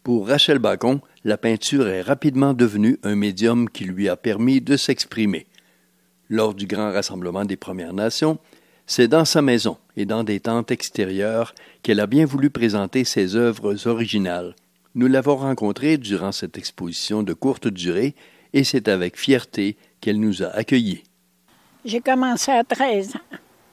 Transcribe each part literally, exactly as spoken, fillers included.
Pour Rachel Bacon, la peinture est rapidement devenue un médium qui lui a permis de s'exprimer. Lors du grand rassemblement des Premières Nations, c'est dans sa maison et dans des tentes extérieures qu'elle a bien voulu présenter ses œuvres originales. Nous l'avons rencontrée durant cette exposition de courte durée et c'est avec fierté qu'elle nous a accueillis. J'ai commencé à treize ans.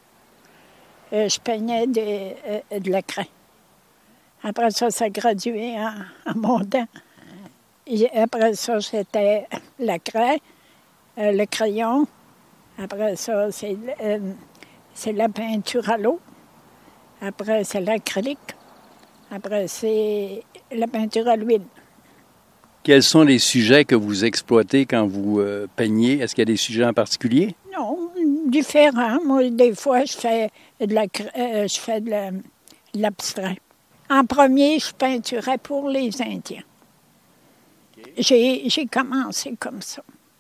Euh, je peignais de, euh, de la craie. Après ça, ça a gradué en, en montant. Et après ça, c'était la craie, euh, le crayon. Après ça, c'est, euh, c'est la peinture à l'eau. Après, c'est l'acrylique. Après, c'est la peinture à l'huile. Quels sont les sujets que vous exploitez quand vous euh, peignez? Est-ce qu'il y a des sujets en particulier? Non, différents. Moi, des fois, je fais de, la, euh, je fais de, la, de l'abstrait. En premier, je peinturais pour les Indiens. Okay. J'ai, j'ai commencé comme ça.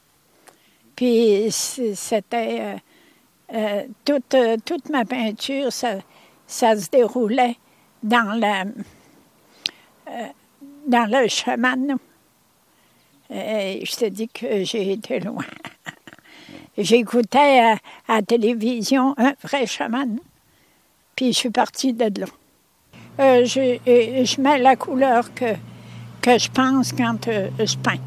Puis c'était... Euh, euh, toute, euh, toute ma peinture, ça, ça se déroulait dans, la, euh, dans le chaman. Euh, je te dis que j'ai été loin. J'écoutais à, à la télévision un vrai chaman. Puis je suis partie de là. Euh, je, je mets la couleur que, que je pense quand euh, je peins.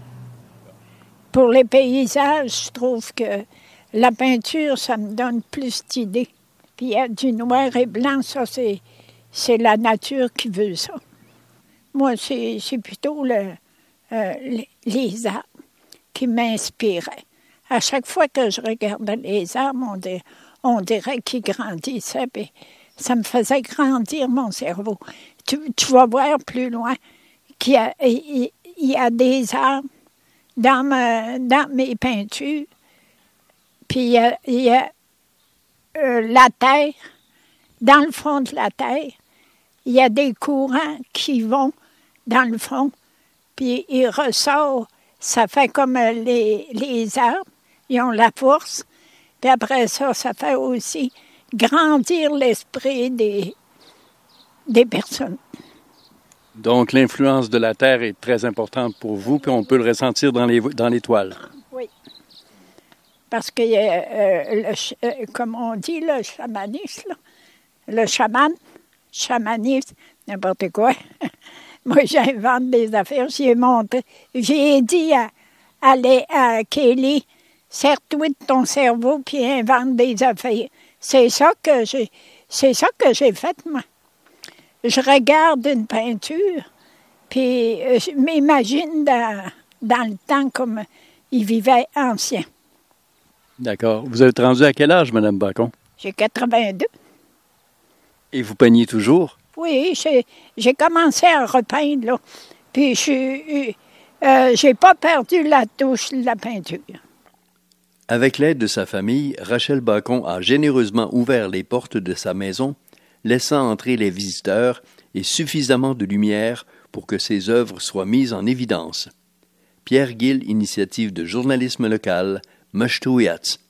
Pour les paysages, je trouve que la peinture, ça me donne plus d'idées. Puis il y a du noir et blanc, ça, c'est, c'est la nature qui veut ça. Moi, c'est, c'est plutôt le, euh, les, les arbres qui m'inspiraient. À chaque fois que je regardais les arbres, on dirait, on dirait qu'ils grandissaient. Puis ça me faisait grandir mon cerveau. Tu, tu vas voir plus loin qu'il y a, il, il y a des arbres dans, ma, dans mes peintures. Puis il y a, il y a euh, la terre, dans le fond de la terre, il y a des courants qui vont dans le fond, puis ils ressortent. Ça fait comme les, les arbres, ils ont la force. Puis après ça, ça fait aussi grandir l'esprit des, des personnes. Donc, l'influence de la terre est très importante pour vous, puis on peut le ressentir dans les, dans les toiles. Oui. Parce que, euh, le, euh, comme on dit, le chamanisme, là, le chaman, chamanisme, n'importe quoi. Moi, j'invente des affaires, j'ai montré. J'ai dit à, à, les, à Kelly, sers-toi de ton cerveau, puis invente des affaires. C'est ça que j'ai, c'est ça que j'ai fait, moi. Je regarde une peinture, puis je m'imagine dans, dans le temps comme ils vivaient anciens. D'accord. Vous êtes rendu à quel âge, Mme Bacon? J'ai quatre-vingt-deux. Et vous peignez toujours? Oui, j'ai, j'ai commencé à repeindre, là. Puis je euh, j'ai pas perdu la touche de la peinture. Avec l'aide de sa famille, Rachel Bacon a généreusement ouvert les portes de sa maison, laissant entrer les visiteurs et suffisamment de lumière pour que ses œuvres soient mises en évidence. Pierre Gill, initiative de journalisme local, Mashtouyats.